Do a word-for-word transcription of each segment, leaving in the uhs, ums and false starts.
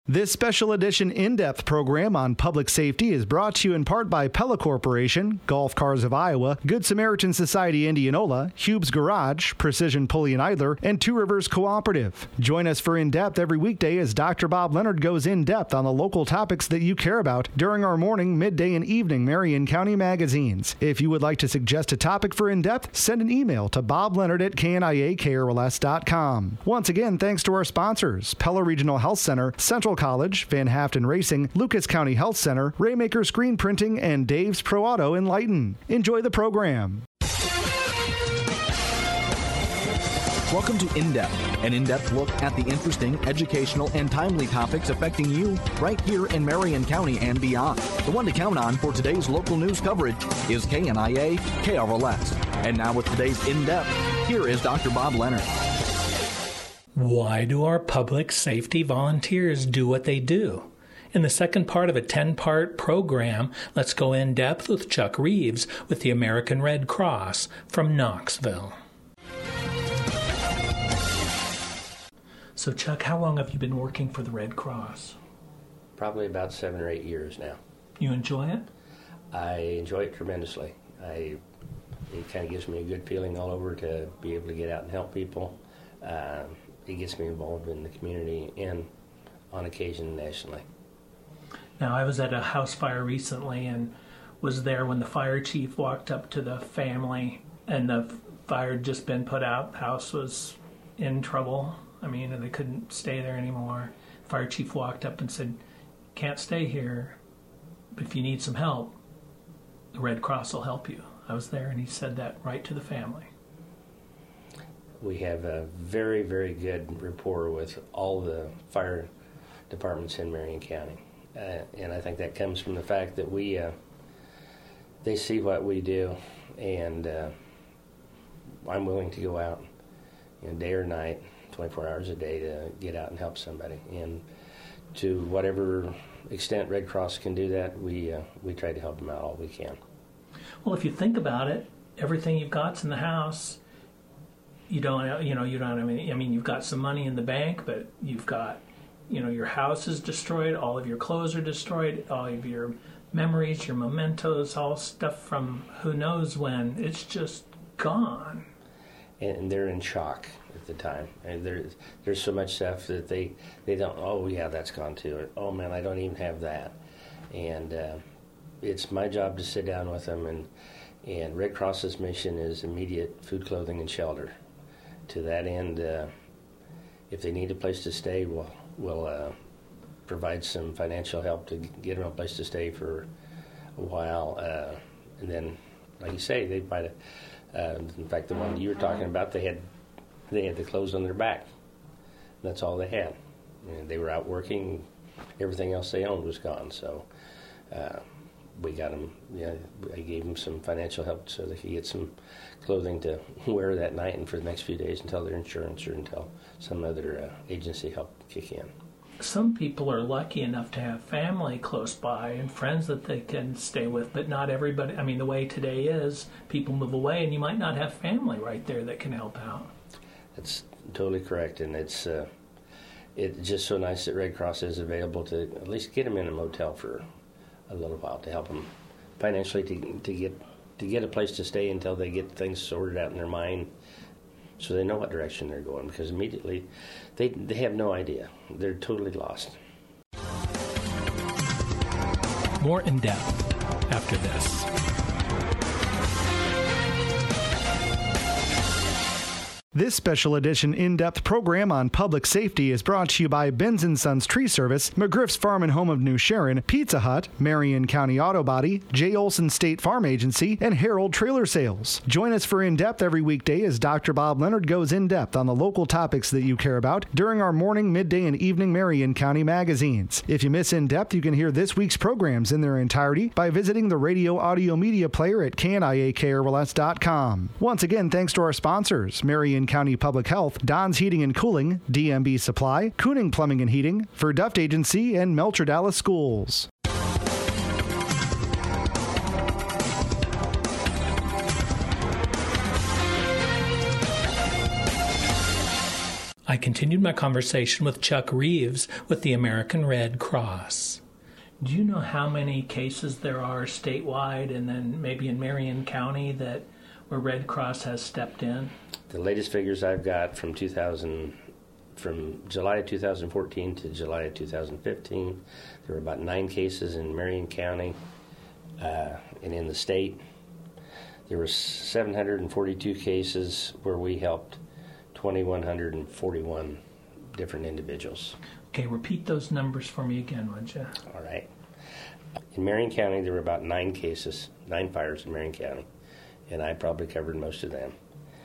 This special edition in-depth program on public safety is brought to you in part by Pella Corporation, Golf Cars of Iowa, Good Samaritan Society Indianola, Hube's Garage, Precision Pulley and Idler, and Two Rivers Cooperative. Join us for In-Depth every weekday as Doctor Bob Leonard goes in-depth on the local topics that you care about during our morning, midday, and evening Marion County magazines. If you would like to suggest a topic for In-Depth, send an email to bob leonard at k n i a k r l s dot com. Once again, thanks to our sponsors, Pella Regional Health Center, Central College, Van Haften Racing, Lucas County Health Center, Raymaker Screen Printing, and Dave's Pro Auto in Lighton. Enjoy the program. Welcome to In-Depth, an in-depth look at the interesting, educational, and timely topics affecting you right here in Marion County and beyond. The one to count on for today's local news coverage is K N I A K R L S. And now with today's In-Depth, here is Doctor Bob Leonard. Why do our public safety volunteers do what they do? In the second part of a ten-part program, let's go in depth with Chuck Reeves with the American Red Cross from Knoxville. So, Chuck, how long have you been working for the Red Cross? Probably about seven or eight years now. You enjoy it? I enjoy it tremendously. I, it kind of gives me a good feeling all over to be able to get out and help people. Uh, it gets me involved in the community and, on occasion, nationally. Now, I was at a house fire recently and was there when the fire chief walked up to the family and the fire had just been put out. The house was in trouble. I mean, they couldn't stay there anymore. The fire chief walked up and said, "Can't stay here, but if you need some help, the Red Cross will help you." I was there and he said that right to the family. We have a very, very good rapport with all the fire departments in Marion County. Uh, and I think that comes from the fact that we, uh, they see what we do, and uh, I'm willing to go out, you know, day or night, twenty-four hours a day to get out and help somebody. And to whatever extent Red Cross can do that, we uh, we try to help them out all we can. Well, if you think about it, everything you've got's in the house. You don't, you know, you don't. I mean, I mean, you've got some money in the bank, but you've got, you know, your house is destroyed. All of your clothes are destroyed. All of your memories, your mementos, all stuff from who knows when. It's just gone. And they're in shock at the time. And there's there's so much stuff that they they don't. Oh yeah, that's gone too. Oh man, I don't even have that. And uh, it's my job to sit down with them. And and Red Cross's mission is immediate food, clothing, and shelter. To that end, uh, if they need a place to stay, we'll, we'll uh, provide some financial help to get them a place to stay for a while. Uh, and then, like you say, they might have, uh, in fact, the one you were talking about, they had they had the clothes on their back. That's all they had. And they were out working. Everything else they owned was gone. So uh, we got them, you know, I gave them some financial help so they could get some clothing to wear that night and for the next few days until their insurance or until some other uh, agency helped kick in. Some people are lucky enough to have family close by and friends that they can stay with, but not everybody. I mean, the way today is, people move away and you might not have family right there that can help out. That's totally correct, and it's uh, it's just so nice that Red Cross is available to at least get them in a motel for a little while to help them financially to to get to get a place to stay until they get things sorted out in their mind, so they know what direction they're going. Because immediately, they they have no idea. They're totally lost. More in depth after this. This special edition in-depth program on public safety is brought to you by Benz and Sons Tree Service, McGriff's Farm and Home of New Sharon, Pizza Hut, Marion County Auto Body, J. Olson State Farm Agency, and Harold Trailer Sales. Join us for In-Depth every weekday as Doctor Bob Leonard goes in-depth on the local topics that you care about during our morning, midday, and evening Marion County magazines. If you miss In-Depth, you can hear this week's programs in their entirety by visiting the radio audio media player at k n i a k r l s dot com. Once again, thanks to our sponsors, Marion County Public Health, Don's Heating and Cooling, D M B Supply, Kooning Plumbing and Heating, Verduft Agency, and Melcher Dallas Schools. I continued my conversation with Chuck Reeves with the American Red Cross. Do you know how many cases there are statewide and then maybe in Marion County that where Red Cross has stepped in? The latest figures I've got from two thousand, from July of two thousand fourteen to July of two thousand fifteen, there were about nine cases in Marion County, uh, and in the state, there were seven hundred forty-two cases where we helped two thousand one hundred forty-one different individuals. Okay, repeat those numbers for me again, would you? All right. In Marion County, there were about nine cases, nine fires in Marion County, and I probably covered most of them.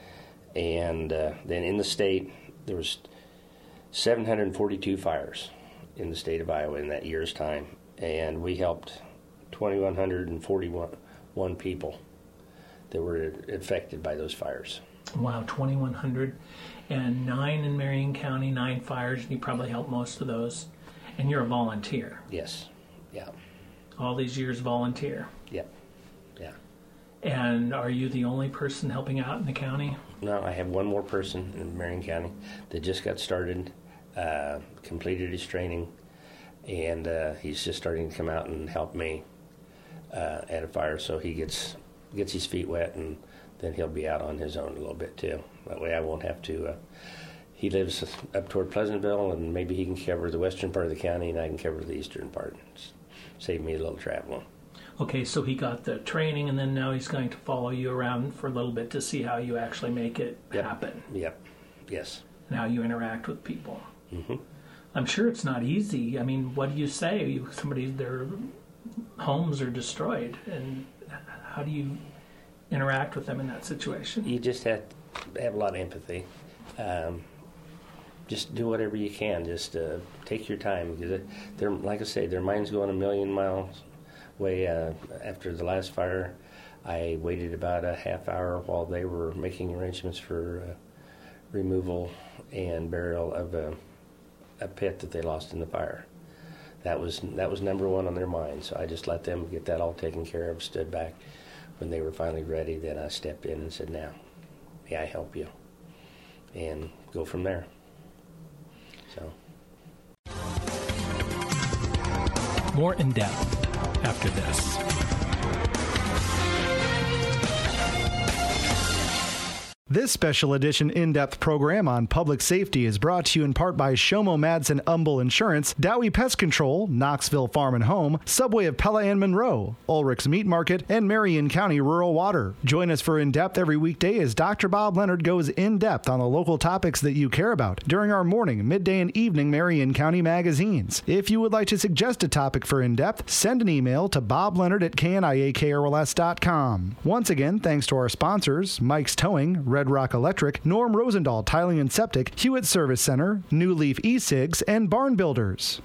And uh, then in the state, there was seven hundred forty-two fires in the state of Iowa in that year's time, and we helped two thousand one hundred forty-one people that were affected by those fires. Wow, two thousand one hundred and nine in Marion County, nine fires, and you probably helped most of those. And you're a volunteer. Yes, yeah. All these years volunteer. Yeah, yeah. And are you the only person helping out in the county? No, I have one more person in Marion County that just got started, uh, completed his training, and uh, he's just starting to come out and help me uh, at a fire, so he gets gets his feet wet, and then he'll be out on his own a little bit too. That way I won't have to. Uh, he lives up toward Pleasantville, and maybe he can cover the western part of the county, and I can cover the eastern part. It's save me a little traveling. Okay, so he got the training, and then now he's going to follow you around for a little bit to see how you actually make it Yep. happen. Yep. Yes. And how you interact with people. Mm-hmm. I'm sure it's not easy. I mean, what do you say? You, somebody, their homes are destroyed, and how do you interact with them in that situation? You just have to have a lot of empathy. Um, just do whatever you can. Just uh, take your time, because they're, like I say, their mind's going a million miles away. Uh, after the last fire, I waited about a half hour while they were making arrangements for uh, removal and burial of a, a pet that they lost in the fire. That was that was number one on their mind. So I just let them get that all taken care of. Stood back. When they were finally ready, then I stepped in and said, "Now, may I help you?" And go from there. So. More in depth after this. This special edition in-depth program on public safety is brought to you in part by Shomo Madsen Umbel Insurance, Dowie Pest Control, Knoxville Farm and Home, Subway of Pella and Monroe, Ulrich's Meat Market, and Marion County Rural Water. Join us for In-Depth every weekday as Doctor Bob Leonard goes in-depth on the local topics that you care about during our morning, midday, and evening Marion County magazines. If you would like to suggest a topic for In-Depth, send an email to bob leonard at k n i a k r l s dot com. Once again, thanks to our sponsors, Mike's Towing, Red Rock Electric, Norm Rosendahl Tiling and Septic, Hewitt Service Center, New Leaf E-Cigs, and Barn Builders.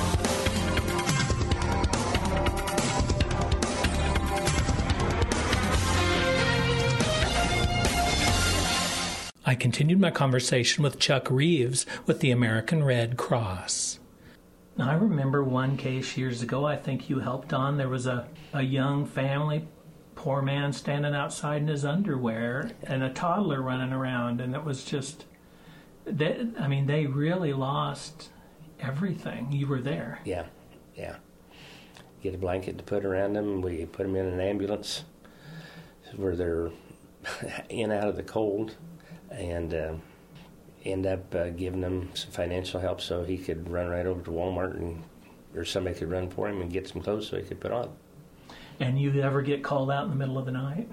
I continued my conversation with Chuck Reeves with the American Red Cross. Now, I remember one case years ago I think you helped on. There was a, a young family, poor man standing outside in his underwear and a toddler running around, and it was just, they, I mean, they really lost everything. You were there. Yeah, yeah. Get a blanket to put around them. We put them in an ambulance where they're in out of the cold, and uh, end up uh, giving them some financial help so he could run right over to Walmart, and or somebody could run for him and get some clothes so he could put on. And you ever get called out in the middle of the night?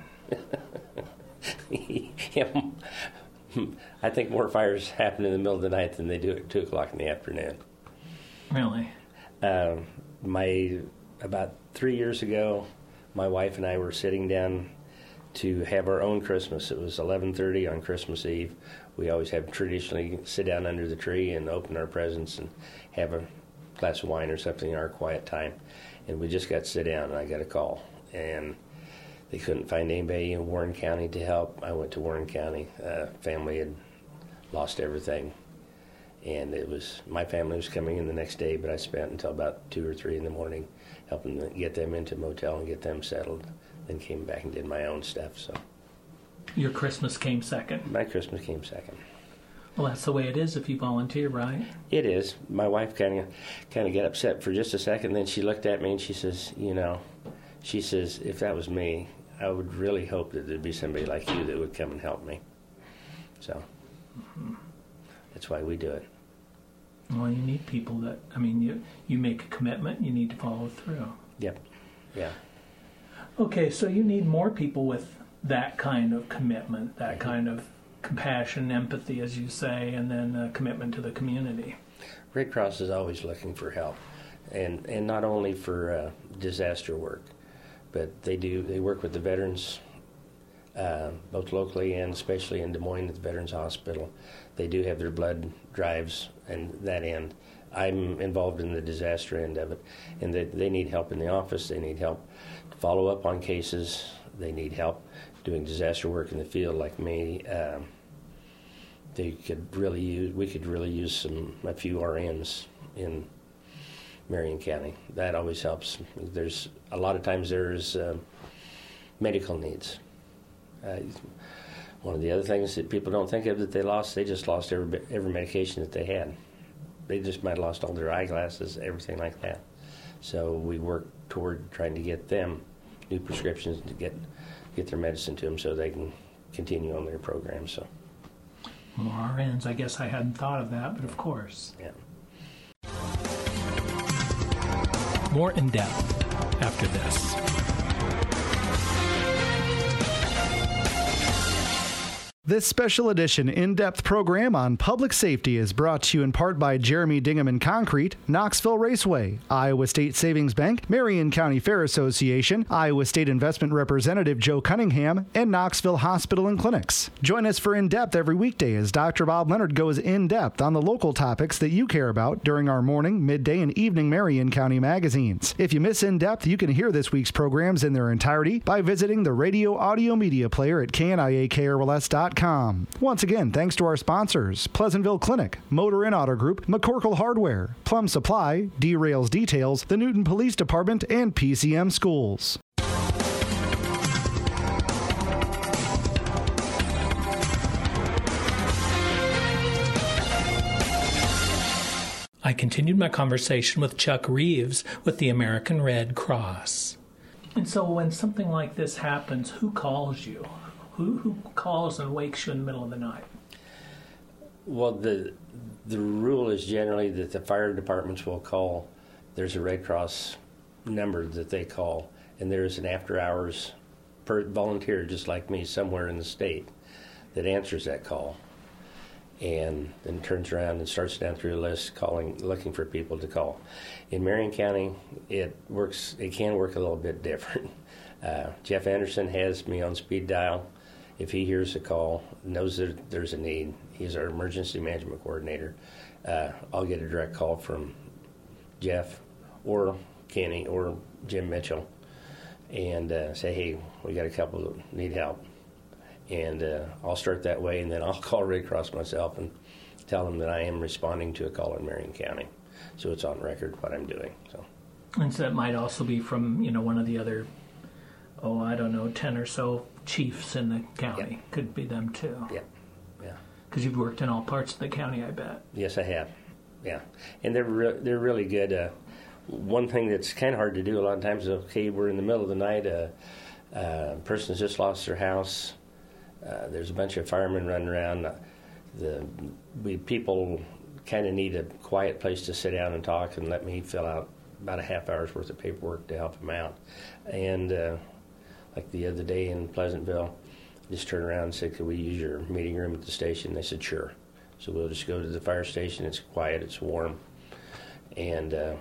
Yeah, I think more fires happen in the middle of the night than they do at two o'clock in the afternoon. Really? Uh, my about three years ago, my wife and I were sitting down to have our own Christmas. It was eleven thirty on Christmas Eve. We always have traditionally sit down under the tree and open our presents and have a glass of wine or something in our quiet time. And we just got to sit down, and I got a call. And they couldn't find anybody in Warren County to help. I went to Warren County. Uh, family had lost everything. And it was my family was coming in the next day, but I spent until about two or three in the morning helping them get them into a motel and get them settled. Then came back and did my own stuff. So Your Christmas came second. my Christmas came second. Well, that's the way it is if you volunteer, right? It is. My wife kind of kind of got upset for just a second. Then she looked at me and she says, you know, she says, if that was me, I would really hope that there'd be somebody like you that would come and help me. So mm-hmm. That's why we do it. Well, you need people that, I mean, you, you make a commitment, you need to follow through. Yep. Yeah. Okay, so you need more people with that kind of commitment, that mm-hmm. kind of compassion, empathy, as you say, and then a commitment to the community. Red Cross is always looking for help, and, and not only for uh, disaster work, but they do they work with the veterans, uh, both locally and especially in Des Moines at the Veterans Hospital. They do have their blood drives and that end. I'm involved in the disaster end of it, and they, they need help in the office. They need help to follow up on cases. They need help doing disaster work in the field, like me. Um, they could really use. We could really use some a few R Ns in Marion County. That always helps. There's a lot of times there's uh, medical needs. Uh, one of the other things that people don't think of that they lost, they just lost every every medication that they had. They just might have lost all their eyeglasses, everything like that. So we work toward trying to get them new prescriptions to get get their medicine to them so they can continue on their program. So more R Ns. I guess I hadn't thought of that, but of course. Yeah. More in depth after this. This special edition in-depth program on public safety is brought to you in part by Jeremy Dingham and Concrete, Knoxville Raceway, Iowa State Savings Bank, Marion County Fair Association, Iowa State Investment Representative Joe Cunningham, and Knoxville Hospital and Clinics. Join us for In-Depth every weekday as Doctor Bob Leonard goes in-depth on the local topics that you care about during our morning, midday, and evening Marion County magazines. If you miss In-Depth, you can hear this week's programs in their entirety by visiting the radio audio media player at K N I A K R L S dot com. Once again, thanks to our sponsors, Pleasantville Clinic, Motor and Auto Group, McCorkle Hardware, Plum Supply, D-Rails Details, the Newton Police Department, and P C M Schools. I continued my conversation with Chuck Reeves with the American Red Cross. And so when something like this happens, who calls you? Who who calls and wakes you in the middle of the night? Well, the the rule is generally that the fire departments will call. There's a Red Cross number that they call, and there's an after-hours per volunteer, just like me, somewhere in the state that answers that call, and then turns around and starts down through a list calling, looking for people to call. In Marion County, it works. It can work a little bit different. Uh, Jeff Anderson has me on speed dial. If he hears a call, knows that there's a need, he's our emergency management coordinator. Uh, I'll get a direct call from Jeff or Kenny or Jim Mitchell and uh, say, hey, we got a couple that need help. And uh, I'll start that way, and then I'll call Red Cross myself and tell them that I am responding to a call in Marion County. So it's on record what I'm doing. So, and so it might also be from, you know, one of the other, oh, I don't know, ten or so chiefs in the county. Yep. Could be them too. Yeah, yeah. Because you've worked in all parts of the county, I bet. Yes, I have. Yeah, and they're re- they're really good. Uh, one thing that's kind of hard to do a lot of times is, okay, we're in the middle of the night. A uh, uh, person's just lost their house. Uh, there's a bunch of firemen running around. Uh, the we people kind of need a quiet place to sit down and talk and let me fill out about a half hour's worth of paperwork to help them out. And uh, like the other day in Pleasantville, just turned around and said, could we use your meeting room at the station? They said, sure. So we'll just go to the fire station. It's quiet, it's warm, and uh,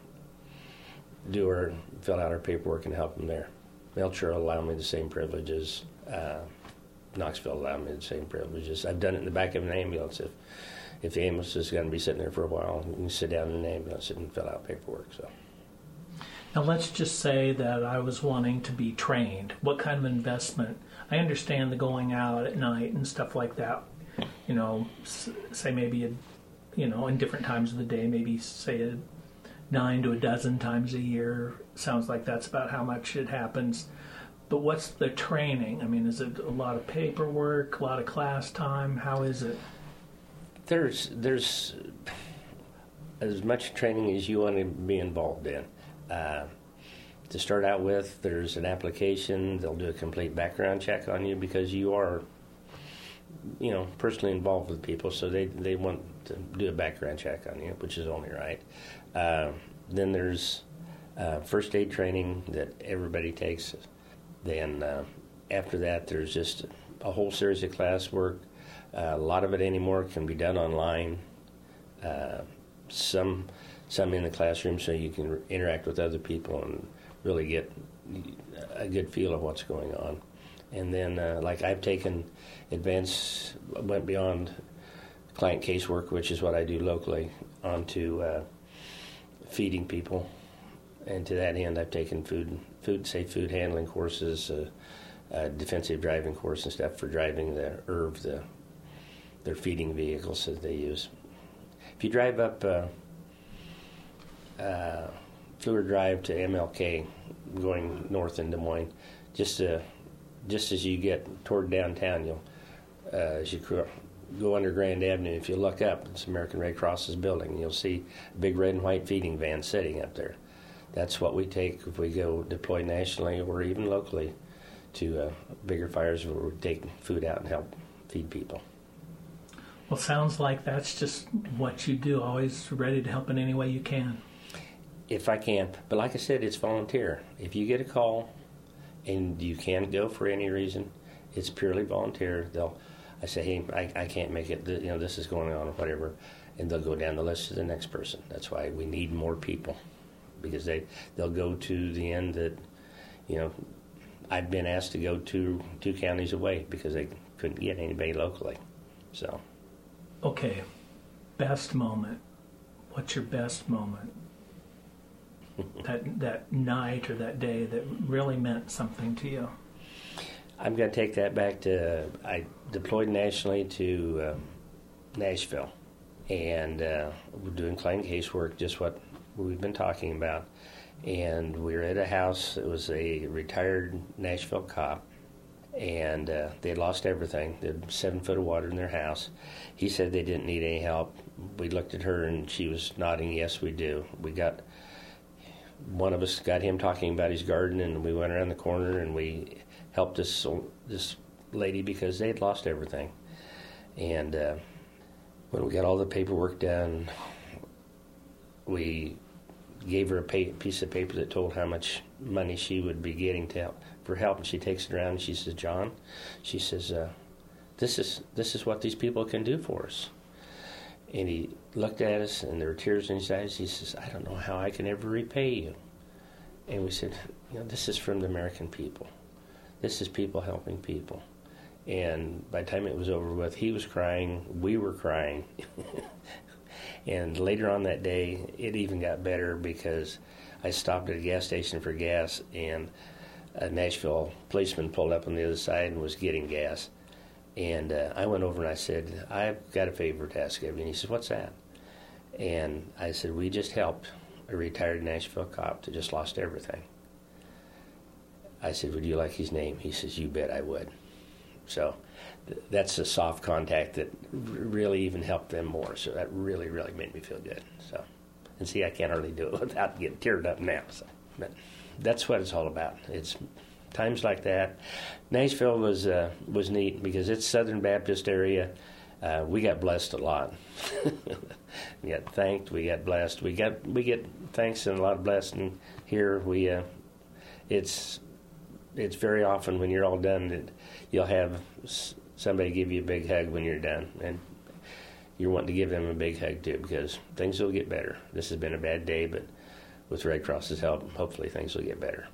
do our, fill out our paperwork and help them there. Melcher will allow me the same privileges. Uh, Knoxville allowed me the same privileges. I've done it in the back of an ambulance. If if the ambulance is going to be sitting there for a while, you can sit down in the ambulance and fill out paperwork. So. Now let's just say that I was wanting to be trained. What kind of investment? I understand the going out at night and stuff like that. You know, say maybe, a, you know, in different times of the day, maybe say a nine to a dozen times a year. Sounds like that's about how much it happens. But what's the training? I mean, is it a lot of paperwork, a lot of class time? How is it? there's there's as much training as you want to be involved in. Uh, to start out with, there's an application. They'll do a complete background check on you because you are, you know, personally involved with people, so they, they want to do a background check on you, which is only right. Uh, then there's uh, first aid training that everybody takes. Then uh, after that, there's just a whole series of classwork. Uh, a lot of it anymore can be done online. Uh, some some in the classroom so you can interact with other people and really get a good feel of what's going on. And then, uh, like I've taken advanced, went beyond client casework, which is what I do locally, onto uh, feeding people. And to that end, I've taken food, food safe food handling courses, uh, uh, defensive driving course and stuff for driving the I R V, the their feeding vehicles that they use. If you drive up uh, uh, Fluor Drive to M L K, going north in Des Moines, just uh, just as you get toward downtown, you'll uh, as you go under Grand Avenue, if you look up, it's American Red Cross's building. You'll see a big red and white feeding van sitting up there. That's what we take if we go deploy nationally or even locally to uh, bigger fires where we take food out and help feed people. Well, sounds like that's just what you do, always ready to help in any way you can. If I can. But like I said, it's volunteer. If you get a call and you can't go for any reason, it's purely volunteer. They'll, I say, hey, I, I can't make it, you know, this is going on or whatever, and they'll go down the list to the next person. That's why we need more people, because they, they'll go to the end that, you know, I've been asked to go to two counties away because they couldn't get anybody locally. So. Okay, best moment. What's your best moment? that that night or that day that really meant something to you? I'm going to take that back to, I deployed nationally to um, Nashville, and uh, we're doing client casework, just what we've been talking about. And we were at a house. It was a retired Nashville cop, and uh, they had lost everything. They had seven foot of water in their house. He said they didn't need any help. We looked at her, and she was nodding, yes, we do. We got, one of us got him talking about his garden, and we went around the corner, and we helped this, this lady because they had lost everything. And uh, when we got all the paperwork done, we gave her a pay, piece of paper that told how much money she would be getting to help, for help, and she takes it around and she says, John, she says, uh, this is this is what these people can do for us. And he looked at us, and there were tears in his eyes. He says, I don't know how I can ever repay you. And we said, you know, this is from the American people. This is people helping people. And by the time it was over with, he was crying, we were crying. And later on that day, it even got better because I stopped at a gas station for gas, and a Nashville policeman pulled up on the other side and was getting gas. And uh, I went over and I said, I've got a favor to ask of you. And he said, what's that? And I said, we just helped a retired Nashville cop that just lost everything. I said, would you like his name? He says, you bet I would. So th- that's a soft contact that r- really even helped them more. So that really, really made me feel good. So, and see, I can't hardly do it without getting teared up now. So, but that's what it's all about. It's times like that. Nashville was uh, was neat because it's Southern Baptist area. Uh, we got blessed a lot. We got thanked. We got blessed. We got we get thanks and a lot of blessing here. We uh, it's it's very often when you're all done that you'll have somebody give you a big hug when you're done, and you're wanting to give them a big hug too because things will get better. This has been a bad day, but with Red Cross's help, hopefully things will get better.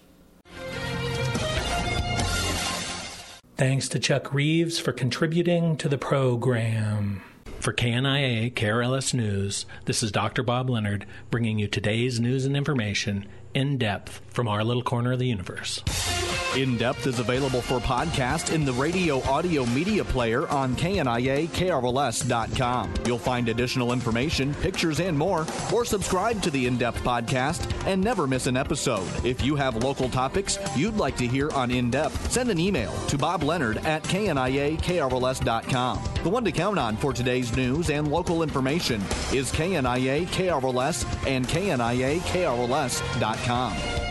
Thanks to Chuck Reeves for contributing to the program. For K N I A K R L S News, this is Doctor Bob Leonard bringing you today's news and information in depth from our little corner of the universe. In Depth is available for podcast in the radio audio media player on K N I A K R L S dot com. You'll find additional information, pictures, and more, or subscribe to the In Depth podcast and never miss an episode. If you have local topics you'd like to hear on In Depth, send an email to Bob Leonard at K N I A K R L S dot com. The one to count on for today's news and local information is K N I A K R L S and K N I A K R L S dot com.